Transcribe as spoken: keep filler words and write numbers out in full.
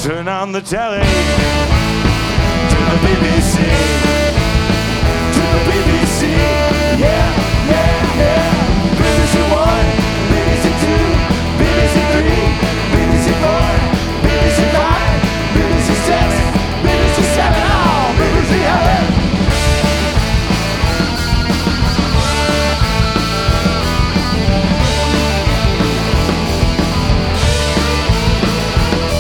Turn on the telly to the B B C, to the B B C.